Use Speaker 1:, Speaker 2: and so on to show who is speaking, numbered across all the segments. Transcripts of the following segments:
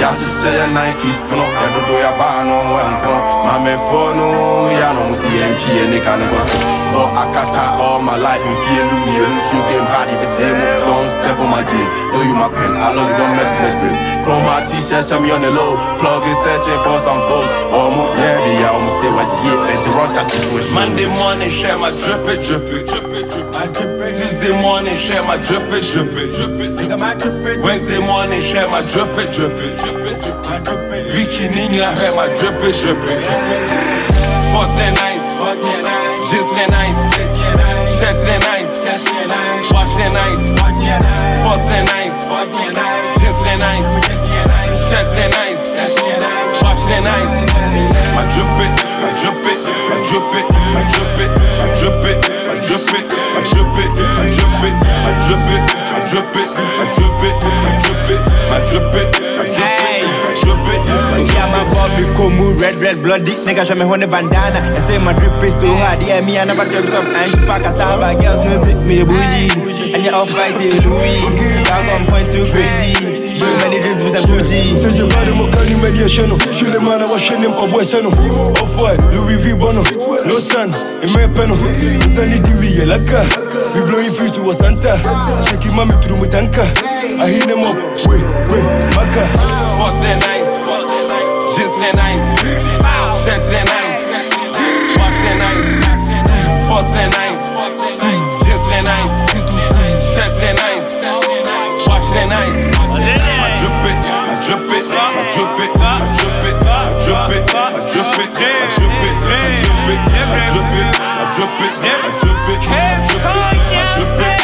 Speaker 1: Just say Nike's, no, ya do ya bano and come. My me phone, ya no see MP and they can't go see. But I kata all my life and feel me, you shoot game hard, you be saying, don't step on my jeans. Know you my queen, I love you, don't mess with my dream. Chroma t-shirt, show me on the low. Plug in searching for some foes. Or more, yeah, I'm say what you and to run that situation.
Speaker 2: Monday morning, share my drip it. Tuesday morning, share my drip it. Wednesday morning, share my drip it. Weekend in I have my drip it. Force and nice, just and nice, shirts and nice, watch and nice, force and nice, just and nice, shirts and nice, watch and nice. My drip it, my drip it, my drip it, my drip it, my drip it, my drip it, my drip it, my drip it, my drip it, my drip it, my drip it, my drip it, my drip it, my drip it.
Speaker 3: Yeah, my Bobby Komu, red bloody nigga, show me on the bandana. I say my drip is so hard, yeah, me I never drip some and you pack a samba, girls no sit me a bougie. And you're off fighting Louis, I'm on point too crazy. So many drinks with a bougie.
Speaker 4: Say you body mo kani many a shano. She the man I was shining for boy shano. Off white, Louis V Bono. No sun, in my peno. Sunny TV, laka. We blowing fuse to a Santa. Shaking mommy through my tanka. I hit them up, wait, maka.
Speaker 2: Force and nice, just and nice, shirts and nice, watch and nice, force and nice, just and nice, shirts and nice, watch and nice. I drip it, I drip it, I drip it, I drip it, I drip it, I drip it, I drip it, I drip it, I drip it, I drip it, I drip it, I drip it, I drip it, I drip it, I drip it.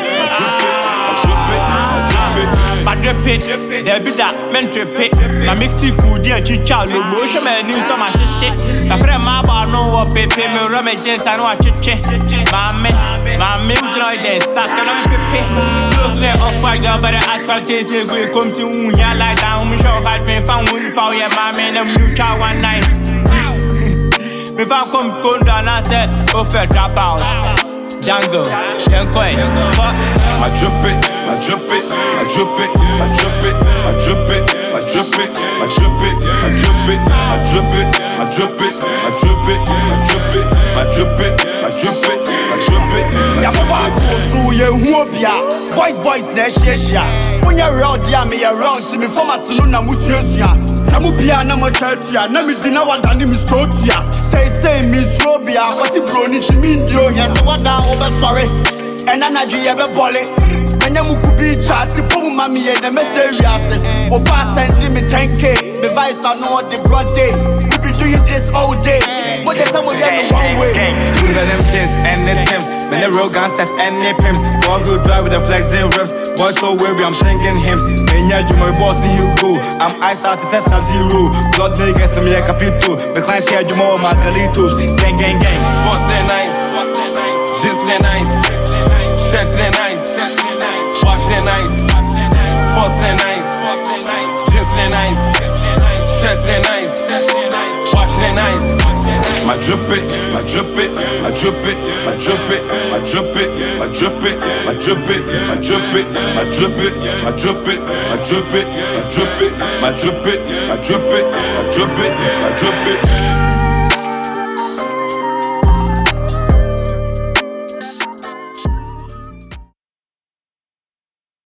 Speaker 3: My drip it, there be that men trip it. My mixy good and chicha, no motion man in so much shit. My friend my bar no up pay me rum and jeans I know I chiche. Mammy, would you like that? Sack and I'm pippy. Close let off I got but I try to take we come to ya like down me show hard been found when you power your mammy and you child one night. If I come down I said open drop house. Jungle, young quay,
Speaker 2: I drip it, I drip it, I drip it, I drip it, I drip it, I drip it, I drip it, I drip it, I drip it, I drip it, I drip it, I drip it, I drip it, I drip it, I drip it.
Speaker 3: Yamaba so ye huobia, boys na shesha. When you around ya me around to me from atunu na musuosia. Samupia na mo chatia, na mi dina wadani mi stotia. Say Miss Robia, what you brony to me do ya so what down over sorry. And I ever volley. When you could be chat to pull mammy and the message. Or pass sending me 10K. The vice I know the broad day. We be doing this all day. But there's someone in the wrong way.
Speaker 5: Two of them kids and the Tims. When the real gangsters and the pimps. 4-wheel drive with the flexing rims. Boys so weary, I'm singing hymns. When you my boss, then you go. I'm iced out to set Sub-Zero. Blood niggas to me a capito. The clients here, you more Margaritos. Gang.
Speaker 2: Force and nice, just and nice, shirts and nice, watch and nice, force and nice, just and nice, shirts and nice, watch and nice. My drip it, I drip it, I drip it, I drip it, I drip it, I drip it, I drip it, I drip it, I drip it, I drip it, I drip it, I drip it, I drip it, I drip it, I drip it, I drip it.